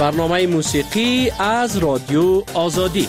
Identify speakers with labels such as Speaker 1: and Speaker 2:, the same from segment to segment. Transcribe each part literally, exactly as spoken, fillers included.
Speaker 1: برنامه موسیقی از رادیو آزادی.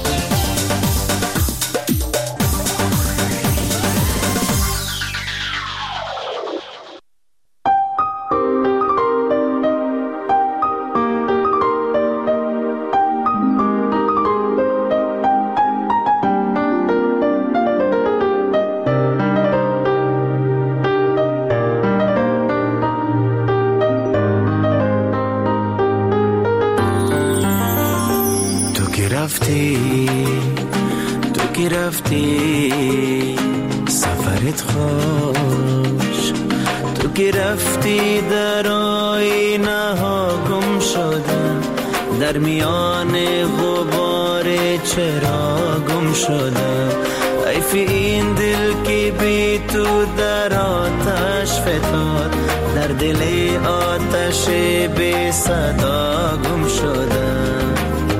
Speaker 2: تو که رفتی سفرت خوش، تو که رفتی در آینه ها گم شدم، در میان غبار چرا گم شدم. حیف این دل که بی تو در آتش فتاد، در دل آتش بی صدا گم شدم.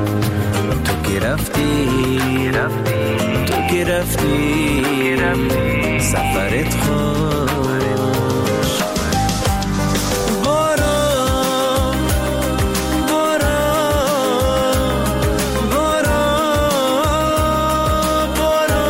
Speaker 2: رفتی رفتی تو که رفتی رفتی سفرت خوش. برو برو برو برو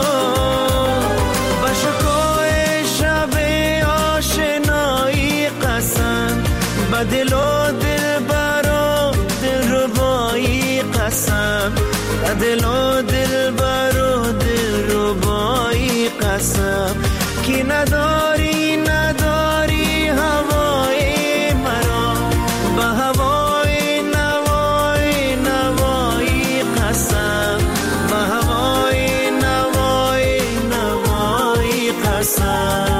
Speaker 2: با شکوه شب آشنایی قسم، با دل و دل برو دل ربایی قسم، دل و دل برو دل رو بایی قسم، که نداری نداری هوای مرا، با هوای نوای نوایی قسم، با هوای نوای نوایی قسم.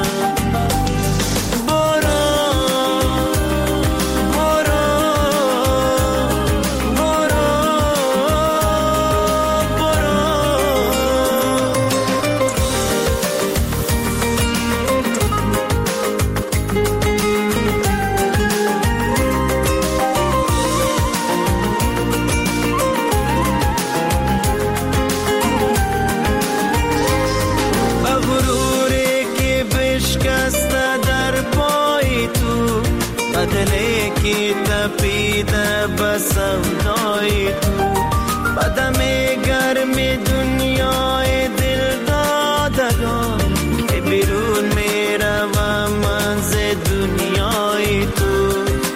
Speaker 2: دلی که تپیده بسودای تو، بدم گرم دنیای دل دادگان، که بیرون میروم من ز دنیای تو.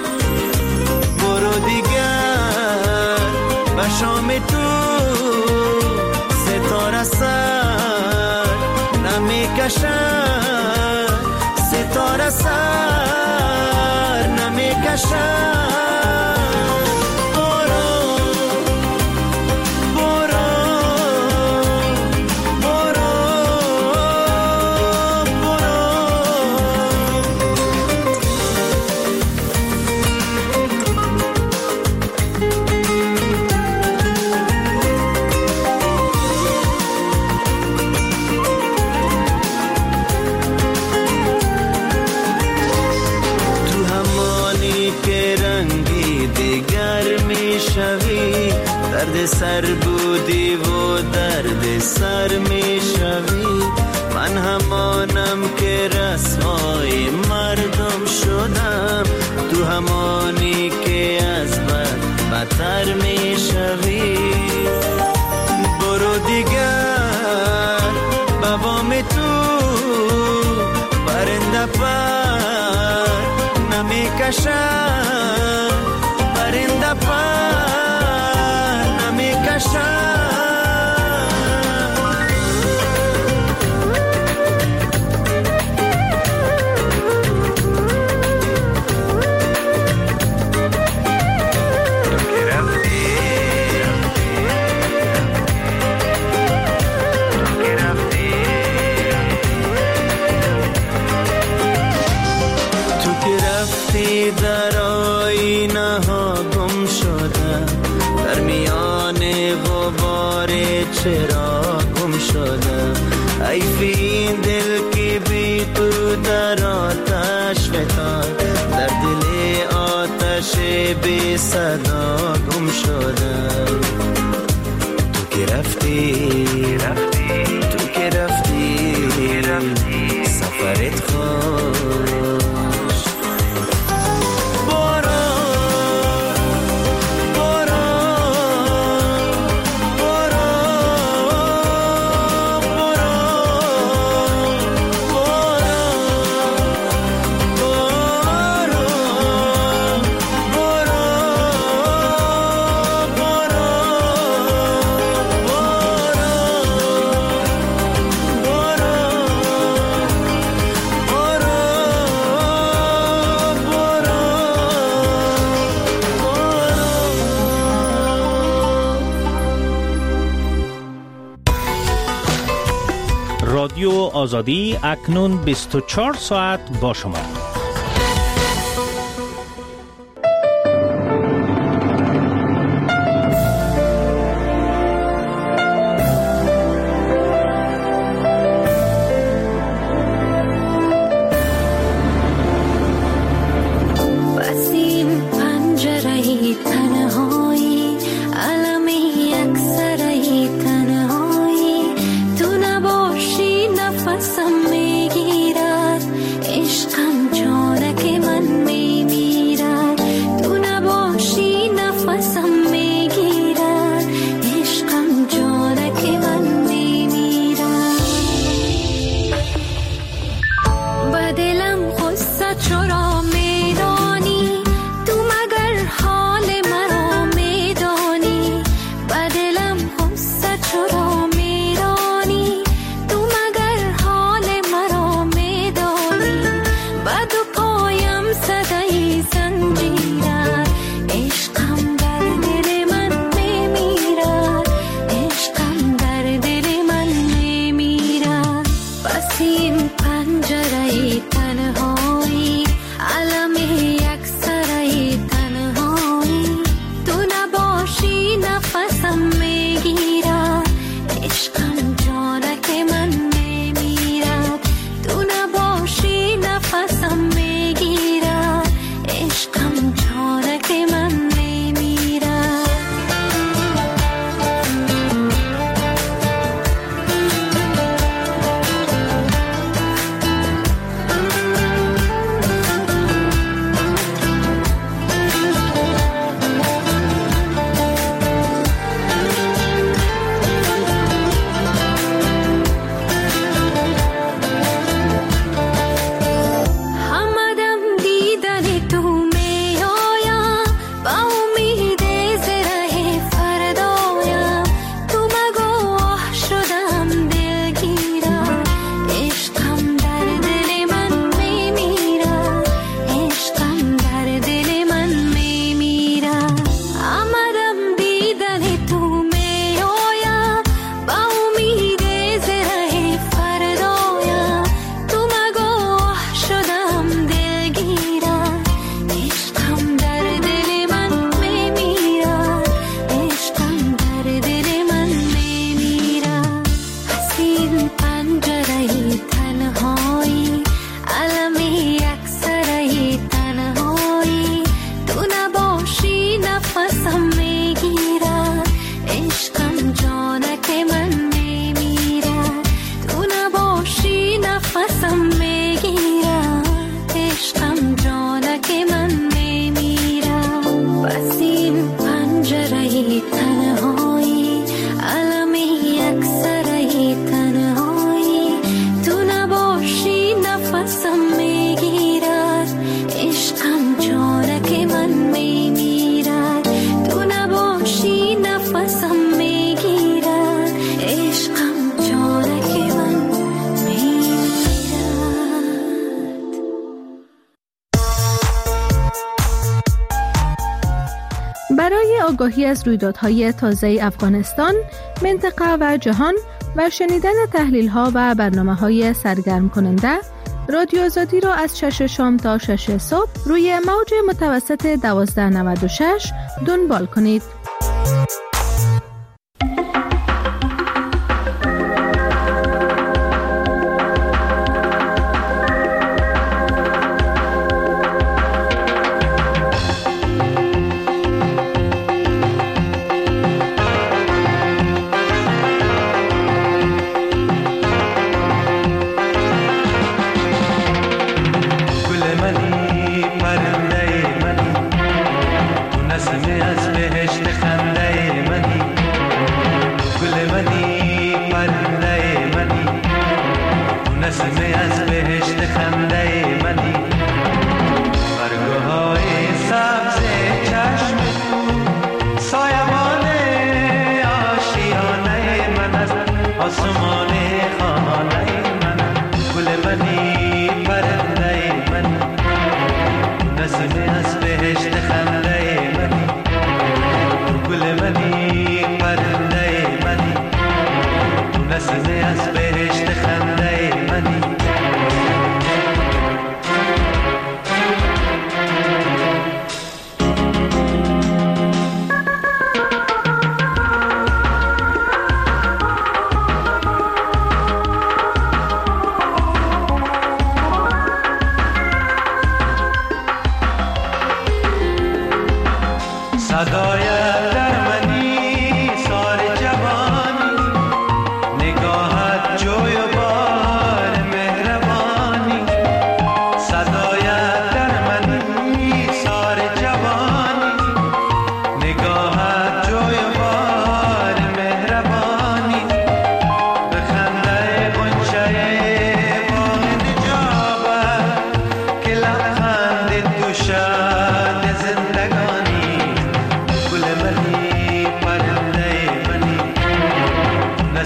Speaker 2: برو دیگر به شام تو ستاره سر نمیکشد، ستاره سر نمیکشد. درد سر بودی و درد سر می شوی، من همانم که رسوای مردم شدم، تو همانی که از بد بدتر می شوی. برو دیگر بابام تو پرنده پر نمی کشد، پرنده پر در آینه ها گم شدم، در میان غبار چرا گم شدم. حیف این دل که بی تو در آتش فتاد، در دل آتش بی صدا گم شدم. تو که رفتی رفتی تو که رفتی رفتی سفرت خوش. برو
Speaker 1: رادیو آزادی اکنون بیست و چهار ساعت با شما.
Speaker 3: برای آگاهی از رویدادهای تازه افغانستان، منطقه و جهان و شنیدن تحلیل‌ها و برنامه‌های سرگرم کننده، رادیو آزادی را از شش شام تا شش صبح روی موج متوسط دوازده نود و شش دنبال کنید.
Speaker 2: نسیم از بهشت خنده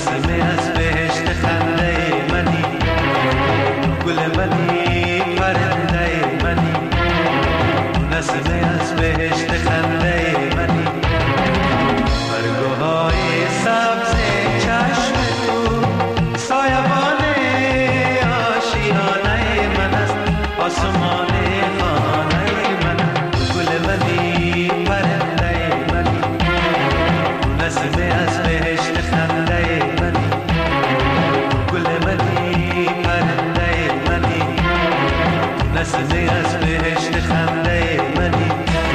Speaker 2: نسمه از بهشت خنده منی، گل منی، پرنده منی، نسمه از بهشت خنده منی، برگوهای سبز چشم تو سایبان آشیانه من است، آسمان خانه من، گل منی، پرنده منی، نسمه از بهشت خنده منی، گل منی، پرنده منی، نسمه از بهشت خنده منی.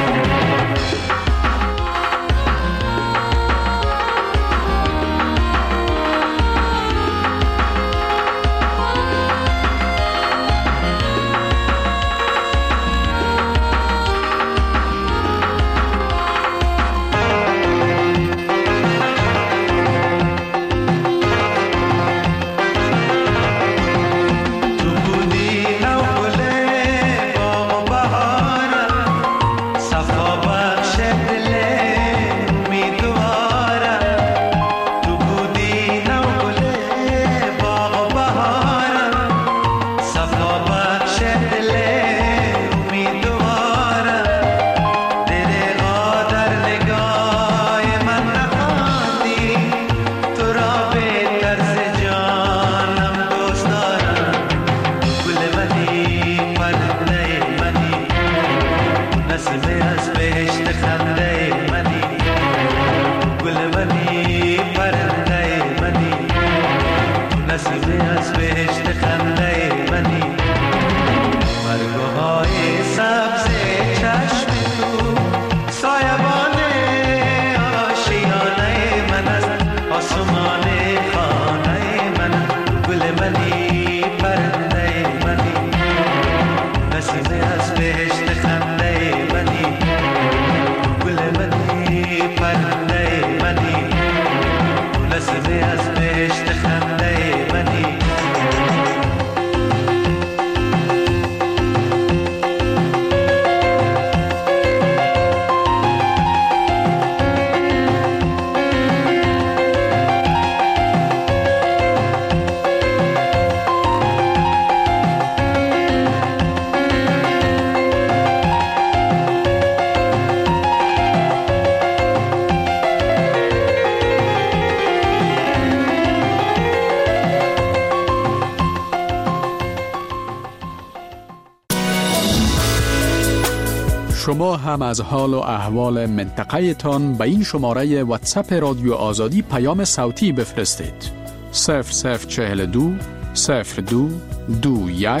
Speaker 1: شما هم از حال و احوال منطقه تان به این شماره واتساپ رادیو آزادی پیام صوتی بفرستید. صفر صفر چهل دو صفر دو دو یک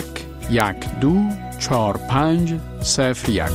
Speaker 1: یک دو چهار پنج صفر یک.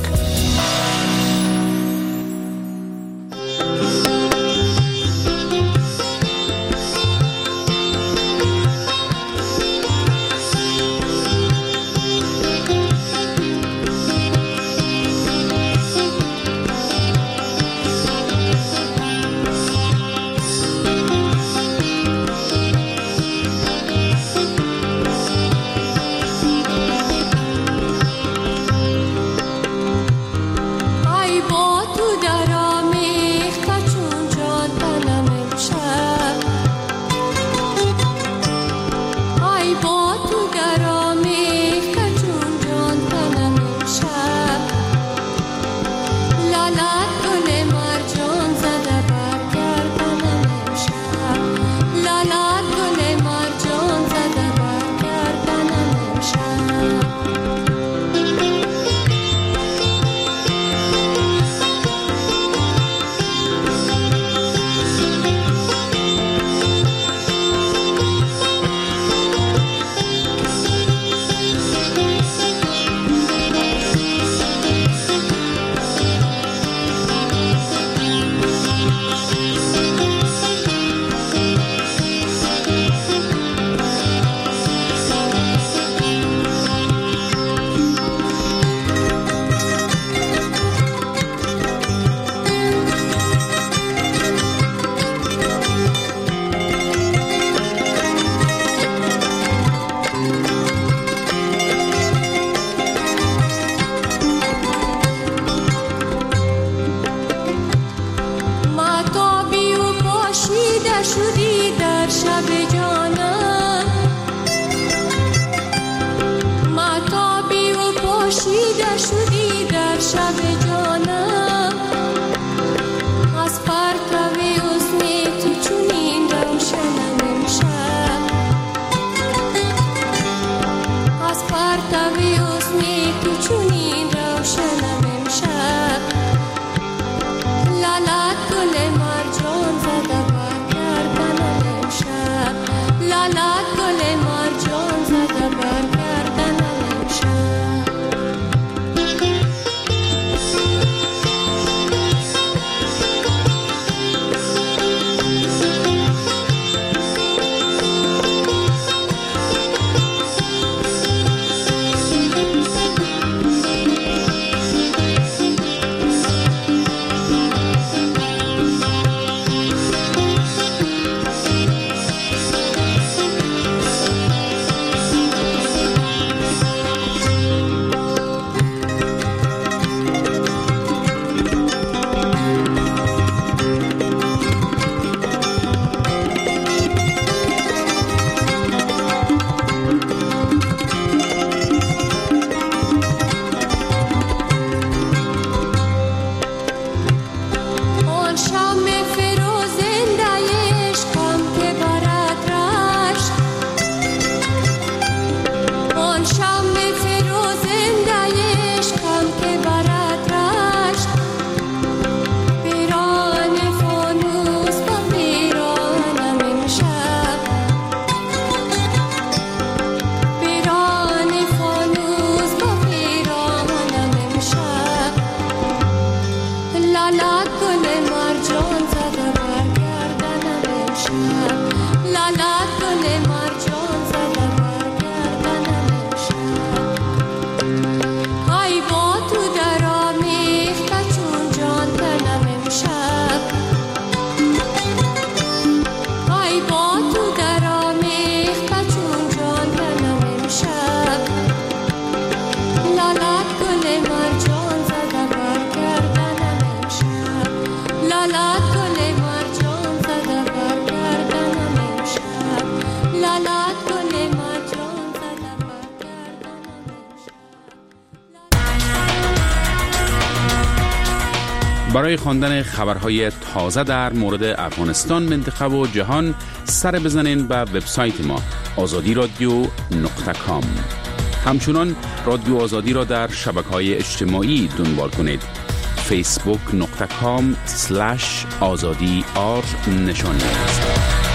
Speaker 4: برای خواندن خبرهای تازه در مورد افغانستان، منطقه و جهان سر بزنین به وبسایت ما آزادی رادیو نقطه کام. همچنان رادیو آزادی را در شبکه‌های اجتماعی دنبال کنید. فیسبوک نقطه کام سلش آزادی آر نشان است.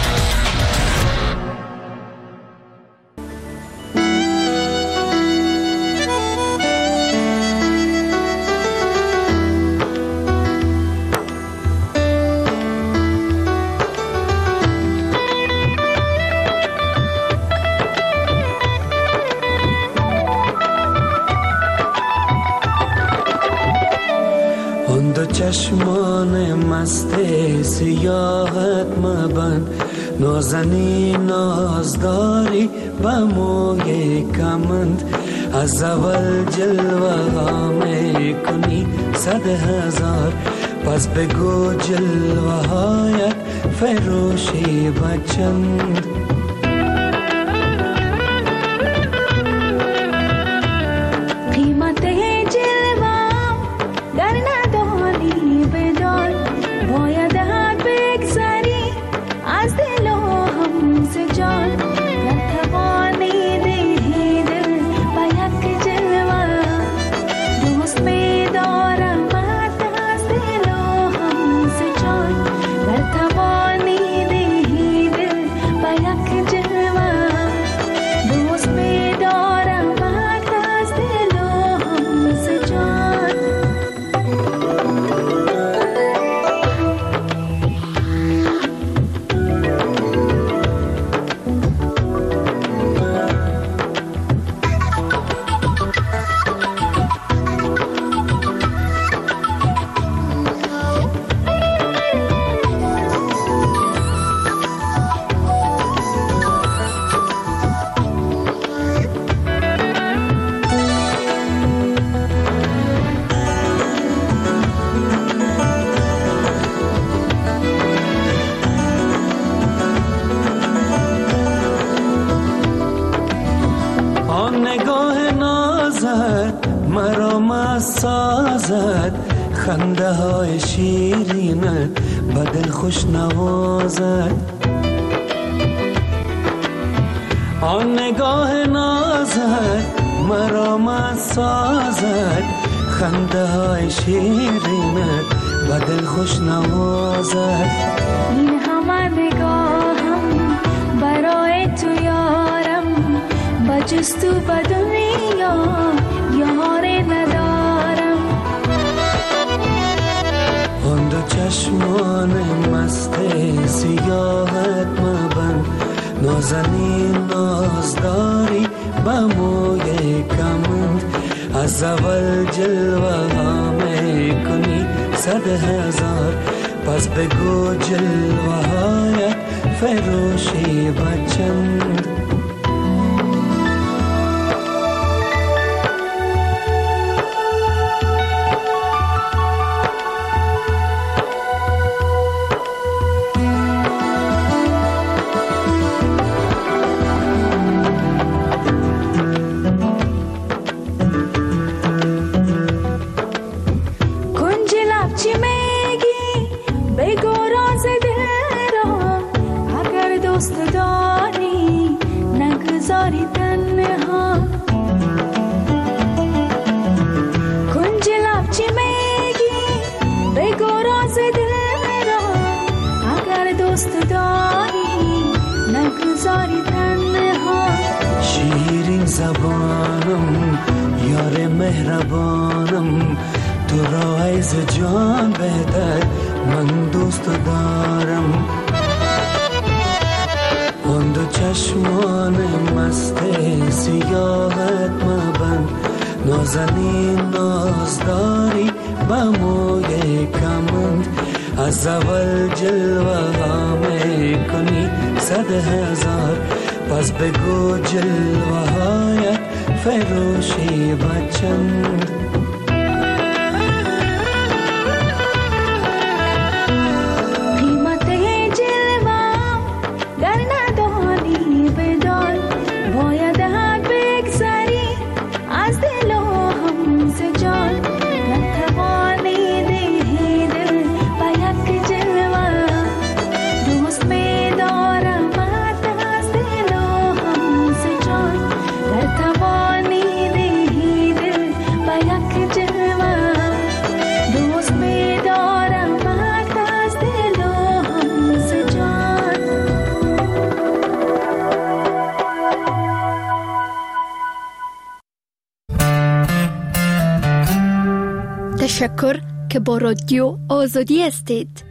Speaker 5: چشمان مست سیاحت مبند، نازنین نازداری با موی کمند. از اول جلوه ها می کنی صد هزار، پس بگو جلوه هایت فروشی بچند. خنده های شیرینت بدل خوش نوازد. آن نگاه نازت مرا مست سازد. خنده های شیرینت بدل خوش نوازد.
Speaker 6: این همه نگاهم برای تو یارم، با جز تو به دنیا یاری ندارم.
Speaker 5: آن دو چشمان مست سیاحت مبند، نازنین نازداری با موی کمند. از اول جلوه ها می کنی صد هزار، پس بگو جلوه هایت فروشی بچند. شیرین زبانم یار مهربانم، تو را از جان بهتر من دوست دارم. چشمان مست سیاهت مبند، نازنین نازداری با موی کمند، از اول جلوه ها میکنی صد هزار، پس بگو جلوه هایت فروشی و چند.
Speaker 7: تشکر که با رادیو آزادی هستید.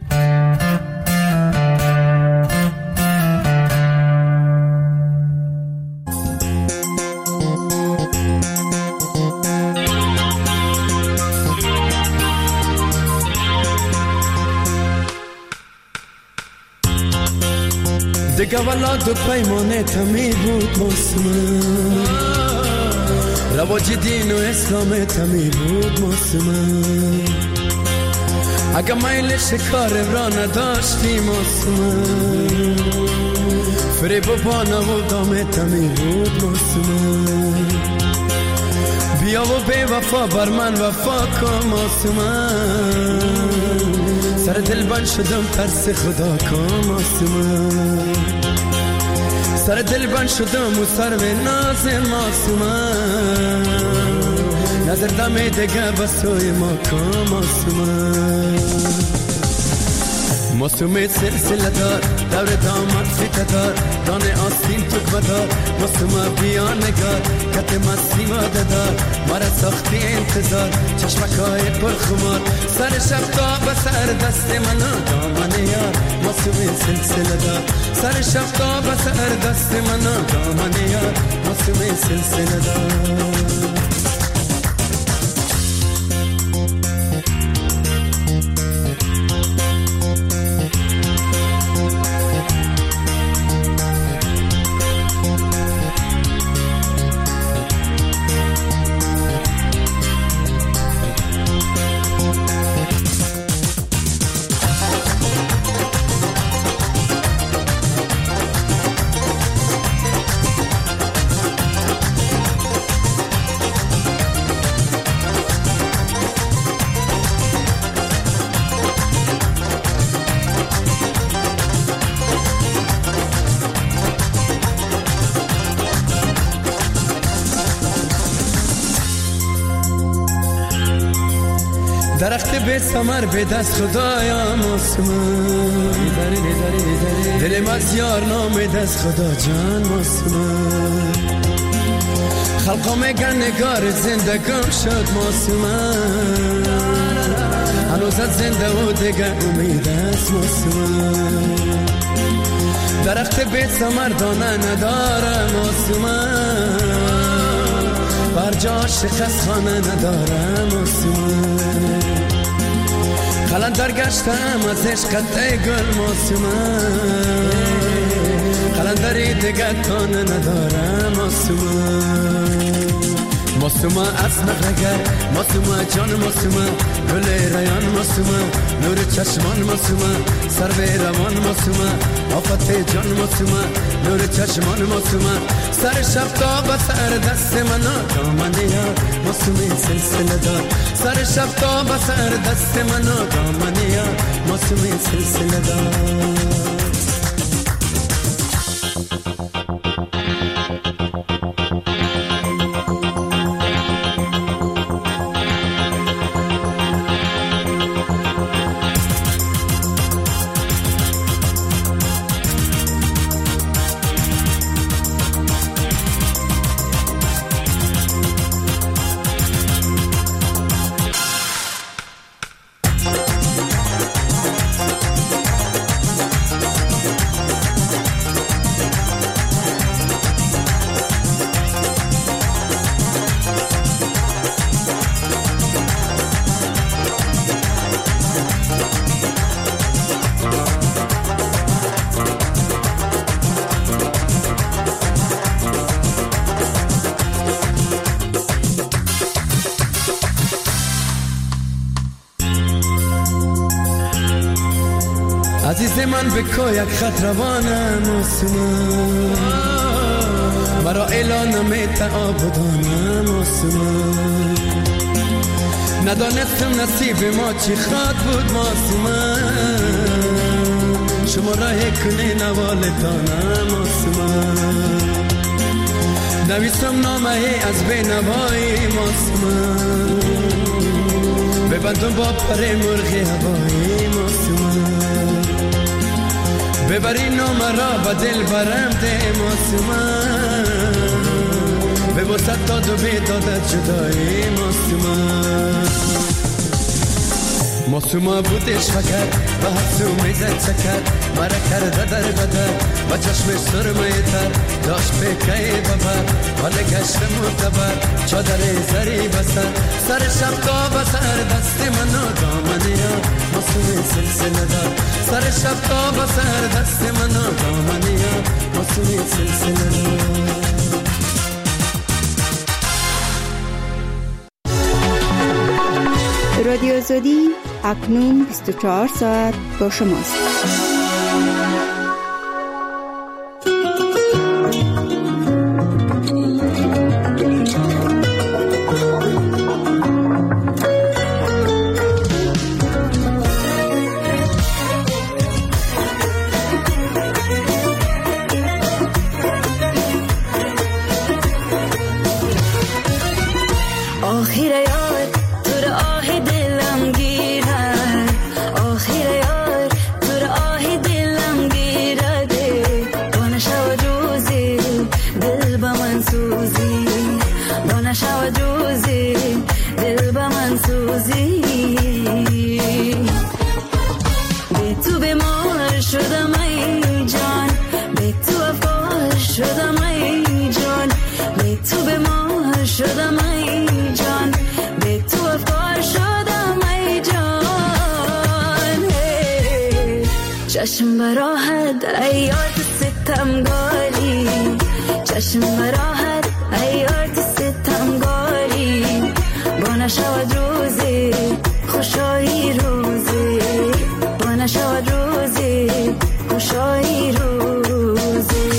Speaker 5: دیگه ولاد و پیمانه تمی بود مسلمان، رواج دین و اسلام تمی بود مسلمان، اگه میل شکار را نداشتی مسلمان، فریب و بانا و دام تمی بود مسلمان، بیا و بی وفا بر من وفا کن مسلمان، سر دل بند شدم ترس خدا کن مسلمان، سر دل بند شدم و سر به ناز معصومان، نظر دم دیگه بسوی ما کن معصومان، معصوم سلسله دار دور دامت فیت دار، دانه آستین تو بدار، معصوم بیا نگار کت مستی ماده دار، مرا ساختی انتظار چشمکای پر خمار، سر شب تا به سر دست منو دامن یار، معصوم سلسله دار سر شب تا به سر دست منو دامن یار، معصوم سلسله دار. درخت به ثمر به دست خدایا مسلمان، دلم از یار نام دست خدا جان مسلمان، خلقا میگن نگار زندگم شد مسلمان، هنوزت زنده و دیگه امید است مسلمان، درخت به ثمر دانه نداره مسلمان، بر جا شکست خانه نداره مسلمان، قلندر گشتم از عشقت ای گل مسلمان، قلندری دیگه تانه نداره مسلمان، مسلمان از نقرگر مسلمان جان مسلمان، گل ریان مسلمان، نور چشمان مسلمان، سر به روان مسلمان، آفت جان مسلمان، نور چشمان مسلمان، سر شب تا به سر دست منو دامن یار، مسلمان سلسله دار سر شب تا به سر دست منو دامن یار، مسلمان سلسله دار. دست من بکو یک خط روانم آسمان مرا اعلان میت آبادانم آسمان ندانستم نصیب ما چی خواد بود آسمان شما راه کنه نوالتانم آسمان نویسم نامه از بینوایی آسمان ببندم با پر مرغی هوایی آسمان ببری نامه را با دل برم ده آسمان به وسط داد و بیدادت جدایی آسمان ماسوما بودش فکر و حسو میزد سکر مرا کرده در بدر و چشم سرمه تر داشت بکی ببر حال گشت متبر چادر زری بسر سر شب تا بسر دست منو دامنیا ماسوم سلسله دار سر شب تا بسر دست منو دامنیا ماسوم سلسله دار
Speaker 8: رادیو آزادی اکنون بیست و چهار ساعت با شماست.
Speaker 6: چشم براحت ایات ستمگاری چشم براحت ایات ستمگاری با نشود روزی خوشایی روزی با نشود روزی خوشایی روزی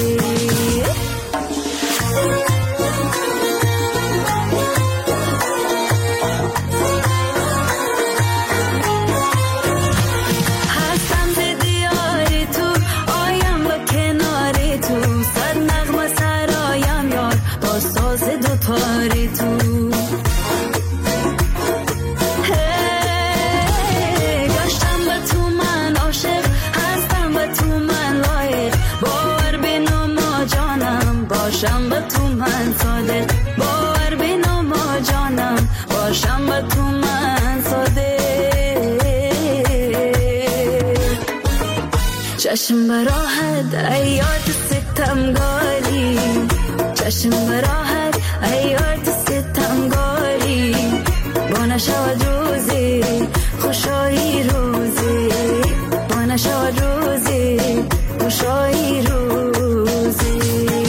Speaker 6: پاری تو گشتم به تو من عاشق هستم به تو من لایق باور بینو ما جانم باشم به تو من صادق باور بینو ما جانم باشم به تو من صادق چشم براحت ایات ستمگاری چشم براحت ایات ستمگاری با نشود روزی خوشایی روزی با نشود روزی خوشایی روزی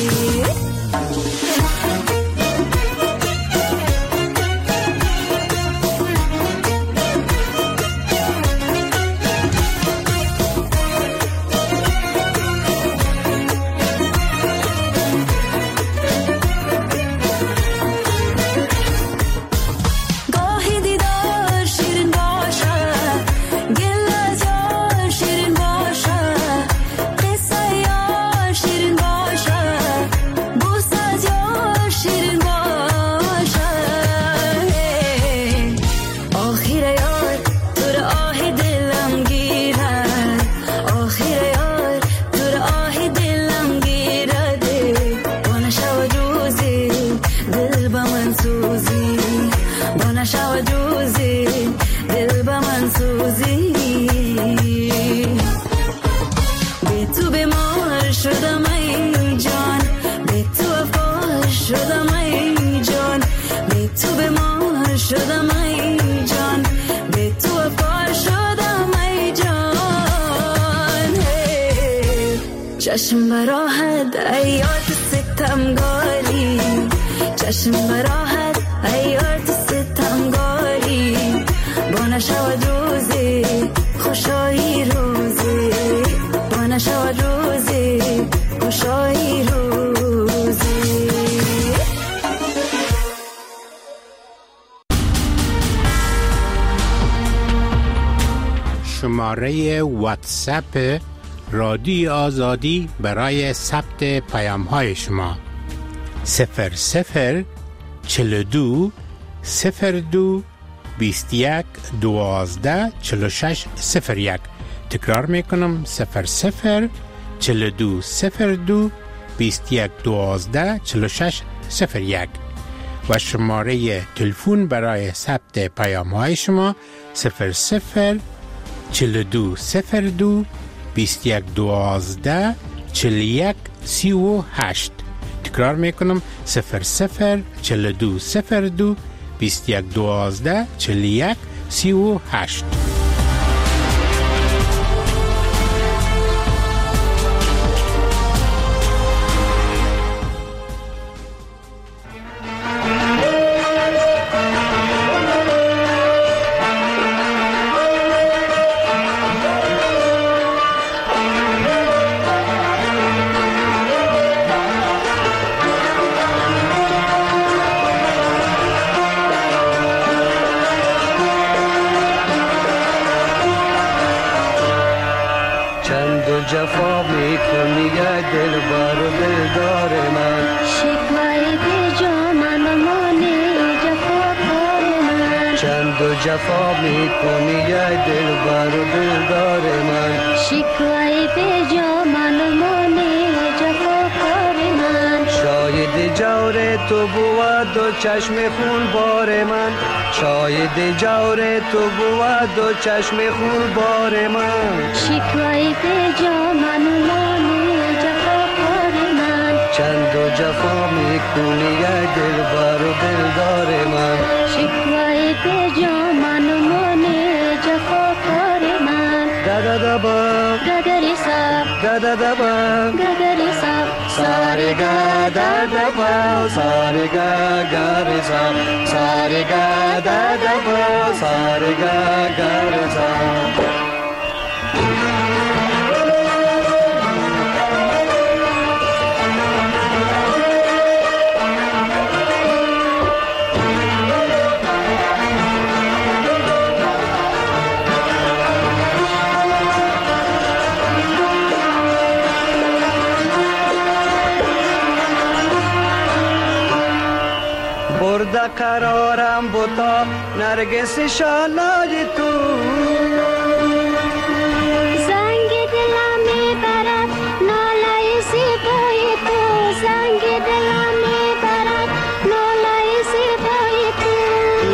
Speaker 6: چشم براحت ایات ستمگاری چشم براحت ایات ستمگاری با نشود روزی خوشایی روزی
Speaker 9: شماره واتساپ رادیو آزادی برای ثبت پیام های شما صفر صفر چهل و دو صفر دو بیست و یک دوازده چهل و شش صفر یک. تکرار میکنم صفر صفر چهل و دو صفر دو بیست و یک دوازده چهل و شش صفر یک و شماره تلفن برای ثبت پیام های شما صفر صفر چهل و دو صفر دو بیست و یک دوازده چهل و یک سی و هشت. تکرار میکنم صفر صفر چهل و دو صفر دو بیست و یک دوازده چهل و یک سی و هشت.
Speaker 2: جفا میکنی ای دل بر و دلدار من
Speaker 6: شکوه به جا من مانی جفا کار من
Speaker 2: چند و جفا میکنی ای دل بر و دلدار من
Speaker 6: شکوه به جا من مانی جفا کار من
Speaker 2: شاید جور تو بود و چشم خون بار من شاید جور تو بود و چشم خون بار من
Speaker 6: شکوه به جا من مانی جفا کار من
Speaker 2: چند و جفا میکنی ای دل بر و دلدار من
Speaker 6: شکوه به جا من مانی جفا کار من
Speaker 2: دادا دبا
Speaker 6: گدری سب
Speaker 2: دادا دبا
Speaker 6: گدری سب
Speaker 2: ساری گا دادا با ساری گا گاری سب ساری گا دادا با ساری گا گاری سب برده قرارم بوتا نرگس شالای تو
Speaker 6: زنگ دلم میبرد نالای زیبای تو زنگ دلم میبرد نالای زیبای تو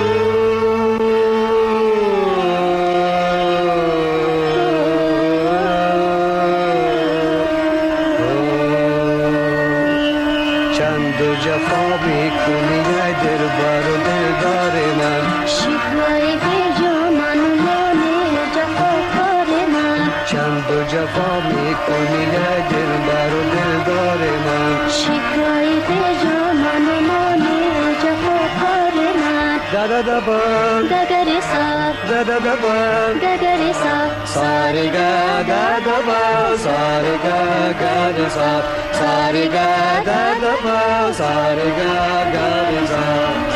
Speaker 2: چند و جفا میکنی ای دل بر و دلدار من
Speaker 6: شکوه به جا من مانی جفا کار من
Speaker 2: چند و جفا میکنی ای دل بر و دلدار من
Speaker 6: شکوه به جا من مانی جفا کار من
Speaker 2: دادا دبا
Speaker 6: گدری سب
Speaker 2: دادا دبا
Speaker 6: گدری سب
Speaker 2: ساری گا دادا با ساری گا گاری سب ساری گا دادا با ساری گا گاری سب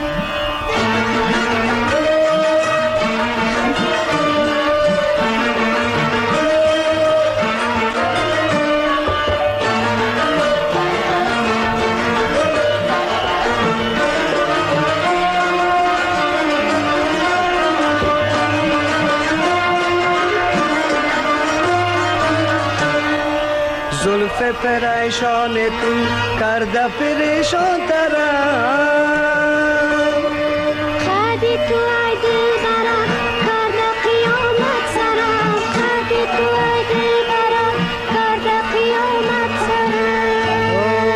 Speaker 2: زلف پریشان تو کرده پریشان ترم
Speaker 6: خدی تو ای دل برم کرده قیامت سرم خدی تو ای دل برم کرده قیامت سرم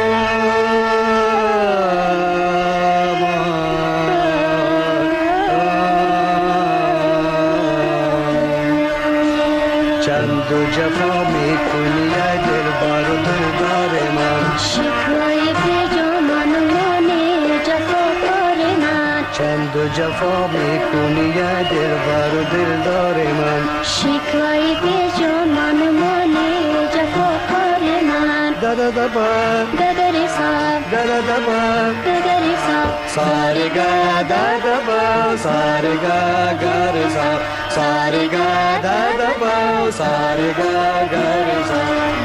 Speaker 2: چند و جفا میکنی ای دل بر و دلدار من
Speaker 6: شکوه به جا من مانی جفا کار من
Speaker 2: چند و جفا میکنی ای دل بر و دلدار من
Speaker 6: شکوه به جا من مانی جفا کار من
Speaker 2: دادا دبا
Speaker 6: گدری sa
Speaker 2: da da da ba
Speaker 6: ga ga re sa
Speaker 2: sa re ga da da ba sa re ga ga re sa sa re ga da da ba sa re ga ga re sa.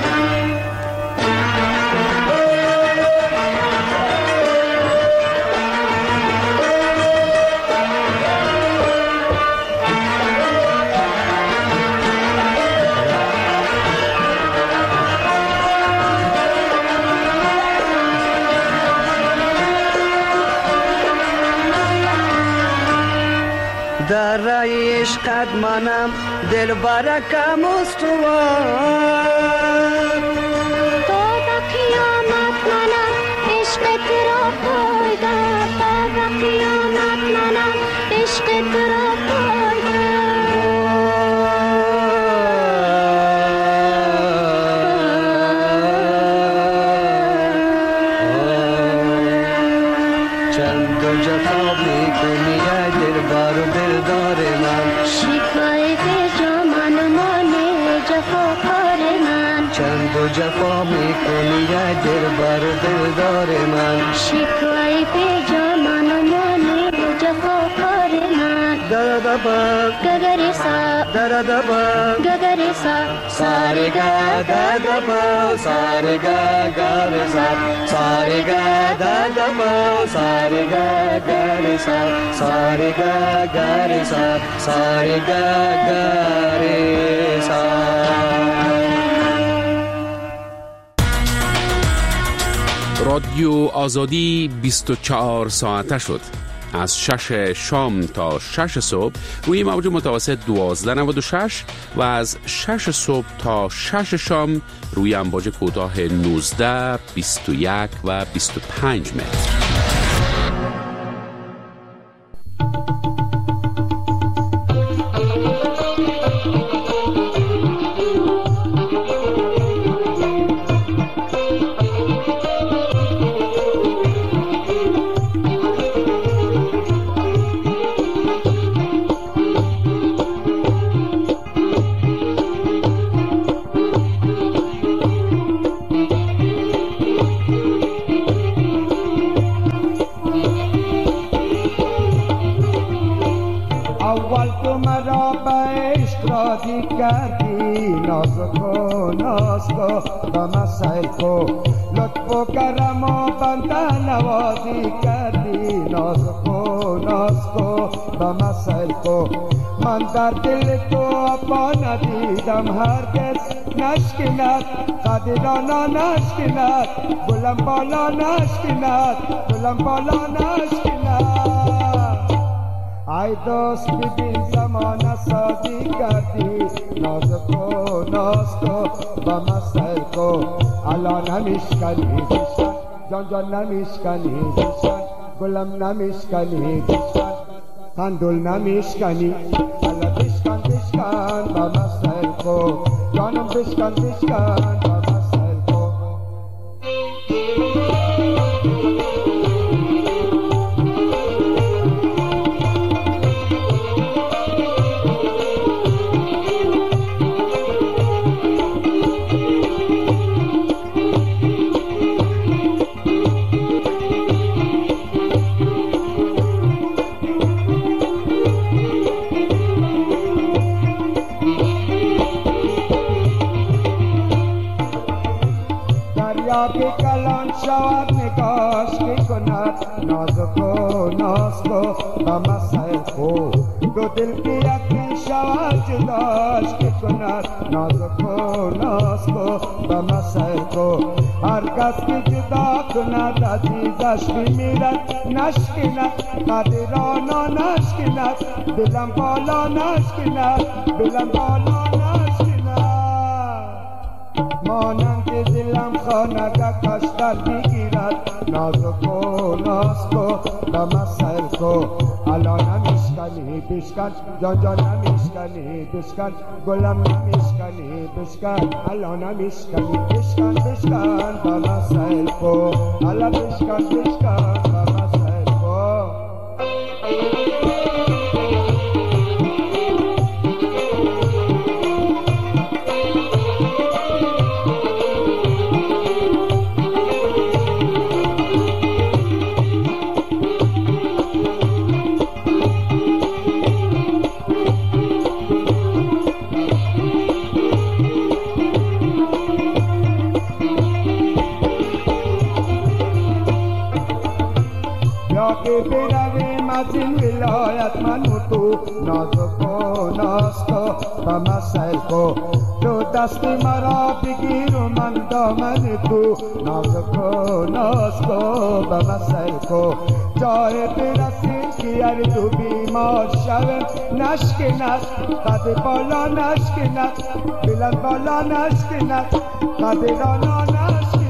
Speaker 2: در رای عشقت منم دل برکم استوار
Speaker 6: تا تا قیامت منم عشقت را پایدار تا تا قیامت منم عشقت را
Speaker 2: پایدار. چند و جفا میکنی ای دل بر و دلدار من
Speaker 6: شکوه به جامن مانه جفا کار من
Speaker 2: چند و جفا میکنی ای دل بر و دلدار من
Speaker 6: شکوه به جامن مانه جفا کار من
Speaker 2: da da ba
Speaker 6: ga ga re sa
Speaker 2: da da da ba
Speaker 6: ga ga re sa
Speaker 2: sa re ga da da ba sa re ga ga re sa sa re ga da da ba sa re ga ga re sa sa re ga ga re sa sa re ga ga re sa.
Speaker 4: رادیو آزادی بیست و چهار ساعته شد. از شش شام تا شش صبح روی موج متوسط دوازده نود و شش و از شش صبح تا شش شام روی امواج کوتاه نوزده، بیست و یک و بیست و پنج متر.
Speaker 10: کردی ناز کو ناز کو با مسائل کو لطف و کرم و بنده نوازی کردی ناز کو ناز کو با مسائل کو من در دل تو پا ندیدم هرگز نشکند قدرانا نشکند بلند بالا نشکند بلند بالا نشکند ای دوست ببین زمان سازی کردی ناز کو ناز کو با مسائل کو الان نمیشکنی دیشن جان جان نمیشکنی دیشن گلم نمیشکنی دیشن قندول نمیشکنی حالا بشکن بشکن با مسائل کو جانم بشکن بشکن با مسائل کو که کلان شود نگاش که کند ناز کو ناز کو با مسائل کو دو دل که یکی شود جداش که کند ناز کو ناز کو با مسائل کو هر کس که جدا کند عزیزش بمیرد نشکند قدرانا نشکند دلم بالا نشکند دلم بالا نشکند مانند دلم خانگه کشتر بگیرد ناز کو ناز کو با مسائل کو الان نمیشکنی بشکن جان جان نمیشکنی بشکن گلم نمیشکنی بشکن الان نمیشکنی بشکن بشکن با مسائل کو الان بشکن بشکن با مسائل کو که برویم از این ولایت من و تو نازک و ناستا و مسئل کو تو دست مرا بگیر و من دامن تو نازک و ناستا و مسئل کو جای برسیم که هر دو بیمار شویم نشکند قد بالا نشکند بلند بالا نشکند قد رانا نشکند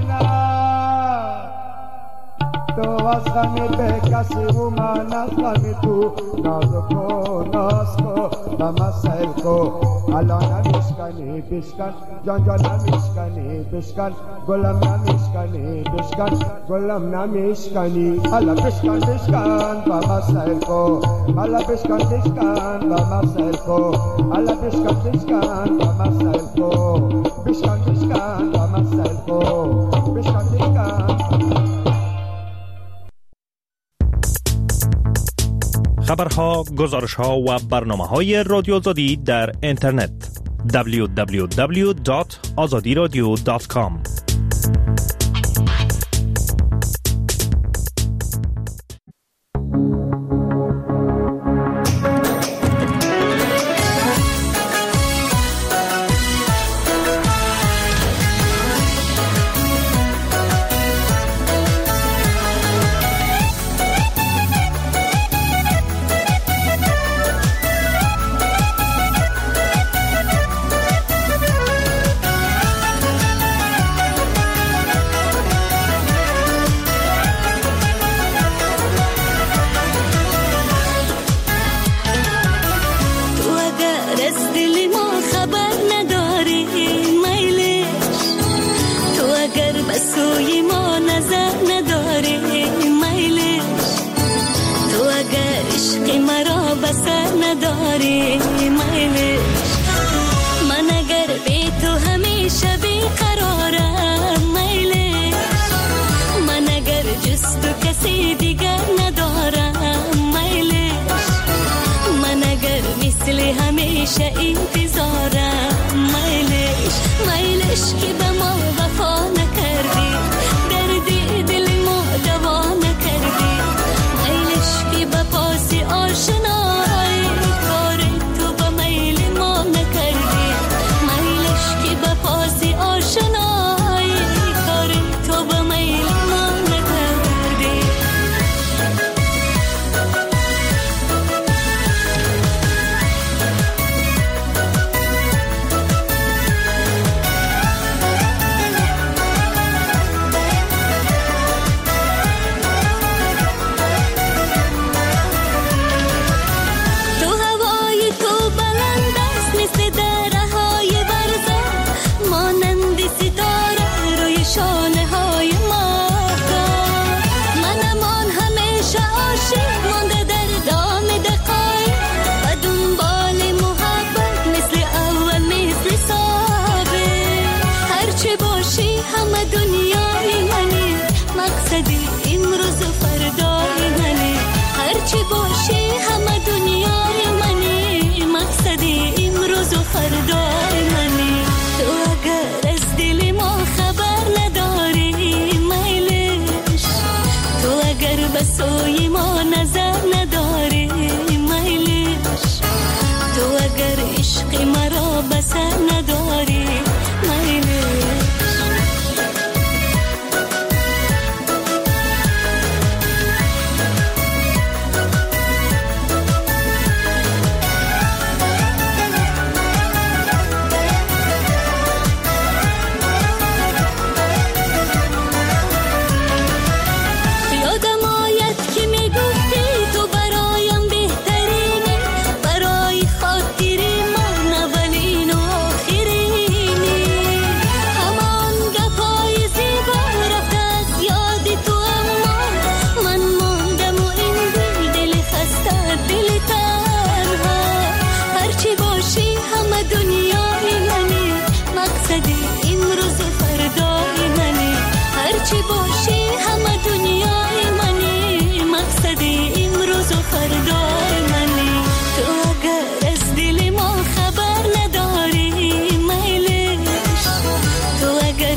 Speaker 10: تو از غم به کسی و من از غم تو نازک و ناز کو و مسئل کو الان نمیشکنی بشکن جان جان نمیشکنی بشکن گلم نمیشکنی بشکن گلم نمیشکنی الان بشکن بشکن و مسئل کو الان بشکن بشکن و مسئل کو الان بشکن بشکن و مسئل کو بشکن بشکن و مسئل کو بشکن بشکن.
Speaker 11: خبرها، گزارشها و برنامه‌های رادیو آزادی در اینترنت دبلیو دبلیو دبلیو دات آزادی رادیو دات کام.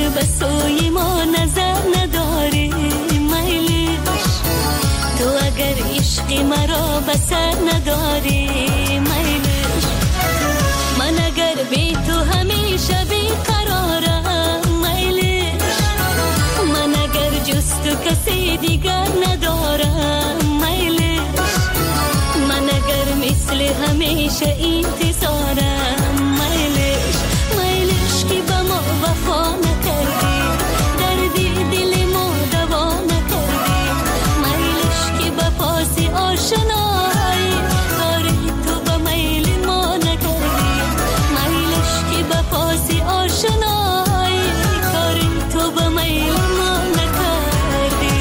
Speaker 6: سوی ما نظر نداری میلش تو اگر سر نداری میلش. من اگر بی تو همیشه بی قرارم میلش. من اگر جز تو کسی دیگر ندارم میلش. من اگر مثل همیشه انتظارم میلش. میلش که به ما وفا نکردی، دردی دل ما دوا نکردی. میلش که به پاس آشنایی کاری تو به میل ما نکردی. میلش که به پاس آشنایی کاری تو به میل ما نکردی.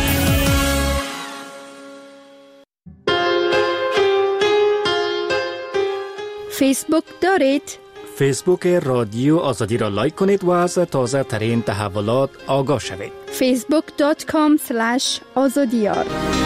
Speaker 7: فیسبوک دارید؟
Speaker 12: فیسبوک رادیو آزادی را لایک کنید و از تازه ترین تحولات آگاه شوید.
Speaker 7: فیسبوک دات کام اسلش آزادیار.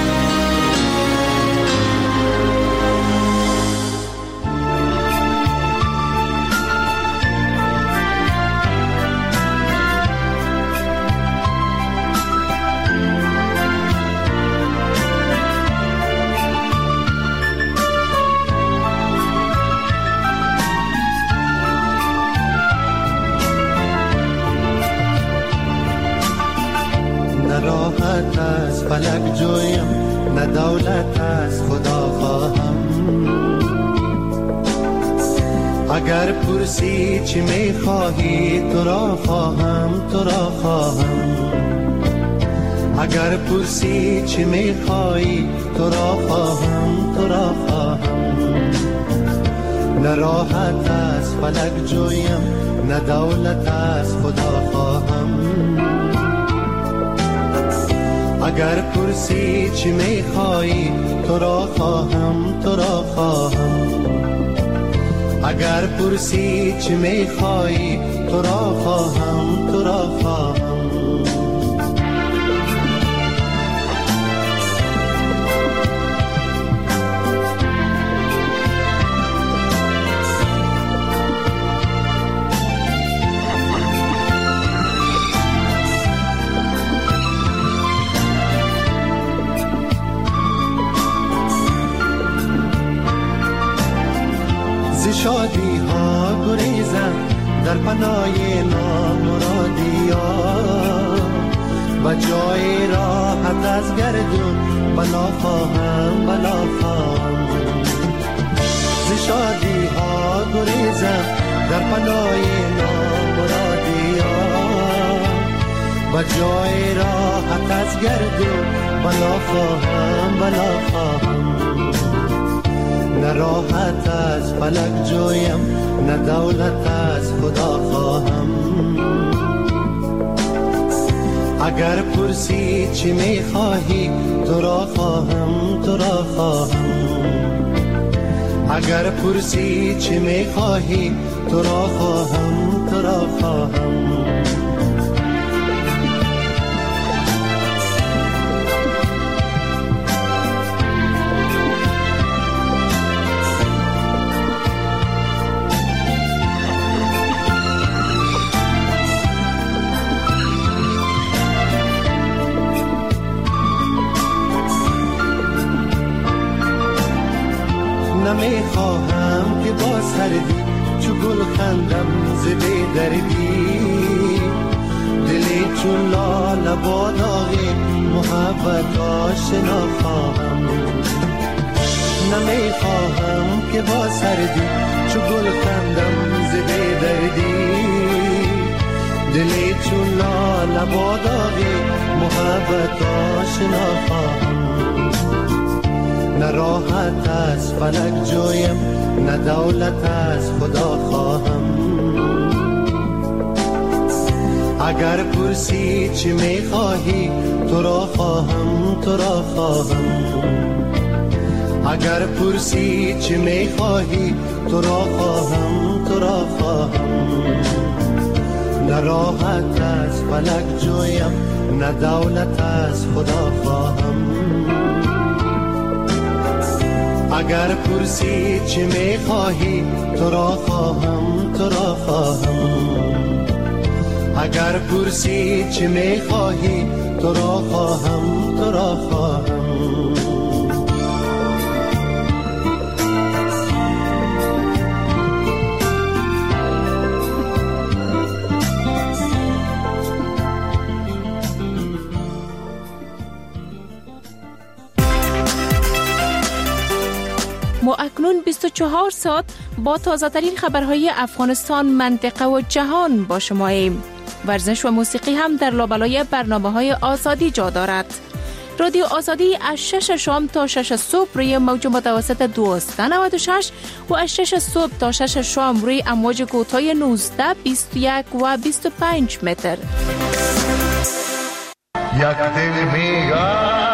Speaker 2: راحت از فلک جویم، نه دولت از خدا خواهم. اگر پرسی چی میخواهی تو را خواهم، تو را خواهم. اگر پرسی چی میخواهی تو را خواهم، تو را خواهم. نه راحت از فلک جویم، نه دولت از خدا خواهم. اگر پرسی چی میخوایی تو را خواهم، تو را خواهم. اگر پرسی چی میخوایی تو را خواهم، تو را خواهم. شادی ها گریزم در پناه نامرادی ها. و جای راحت از گردون بلا خواهم، بلا خواهم. ز شادی ها گریزم در پناه نامرادی ها. و جای راحت از گردون بلا خواهم، بلا خواهم. نه راحت از فلک جویم، نه دولت از خدا خواهم. اگر پرسی چی میخواهی تو را خواهم، تو را خواهم. اگر پرسی چی میخواهی تو را خواهم، تو را خواهم. نمیخواهم که با سردی چو گل خندم ز بی دردی. دلی چون لاله با داغ محبت آشنا خواهم. نمیخواهم که با سردی چو گل خندم ز بی دردی. دلی چون لاله با داغ محبت آشنا خواهم. نه راحت از فلک جویم، نه دولت از خدا خواهم. اگر پرسی چی میخواهی تو را خواهم، تو را خواهم. اگر پرسی چی میخواهی تو را خواهم، تو را خواهم. نه راحت از فلک جویم، نه دولت از خدا خواهم. اگر پرسی چی میخواهی تو را خواهم، تو را خواهم. اگر پرسی چی میخواهی تو را خواهم، تو را خواهم.
Speaker 3: ما اکنون بیست و چهار ساعت با تازه ترین خبرهای افغانستان، منطقه و جهان با شماییم. ورزش و موسیقی هم در لابلای برنامه‌های آزادی جا دارد. رادیو آزادی از شش شام تا شش صبح روی موج متوسط دویست و نود و شش و از شش صبح تا شش شام روی امواج کوتاه نوزده، بیست و یک و بیست و پنج متر.
Speaker 13: یک دل میگم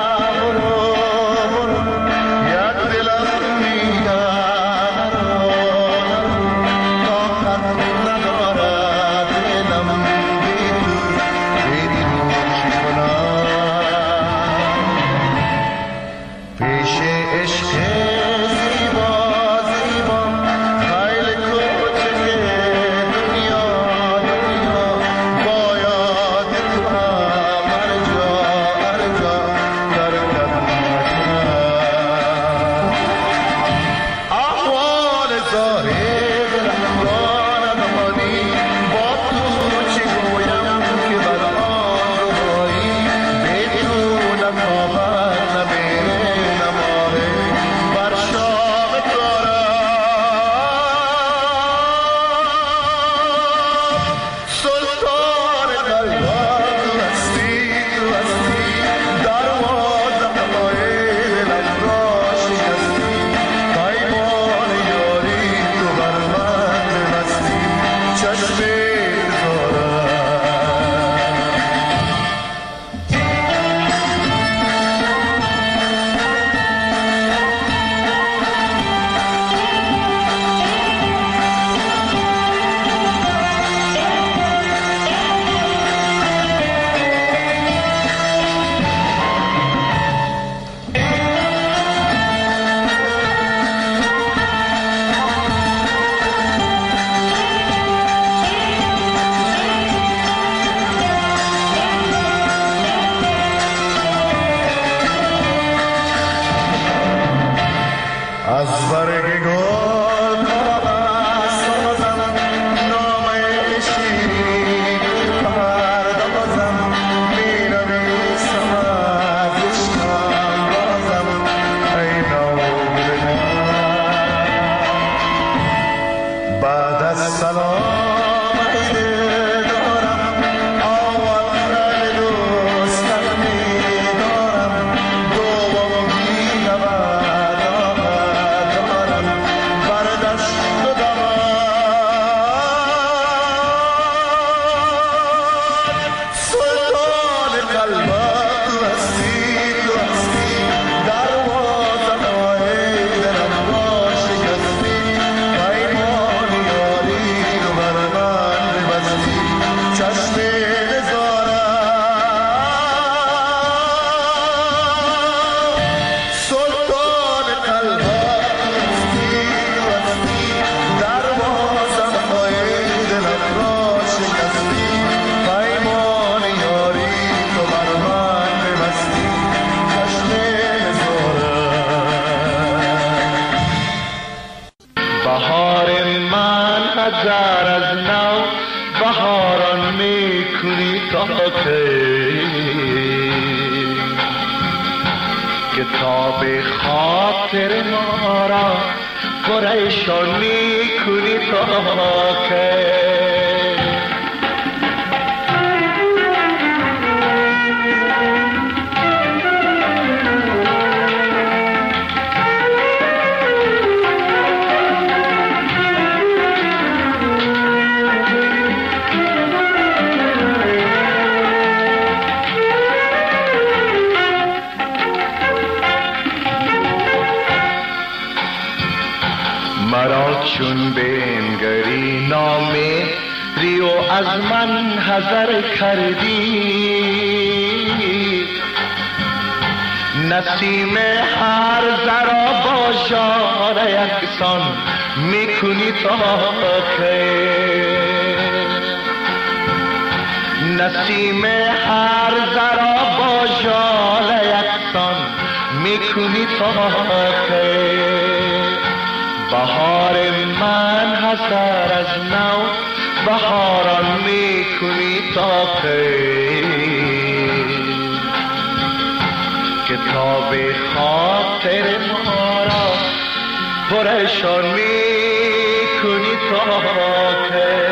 Speaker 14: کتاب خاطر ما را پریشان می‌کنی تا که چون بنگری نامه ریو از من حذر کردی نسیم هر ذرا با ژاله یکسان میکنی تا که نسیم هر ذرا با ژاله یکسان میکنی تا که بهار من حسر از نو بهاران میکنی تا کی کتاب خاطر ما را پریشان میکنی تا که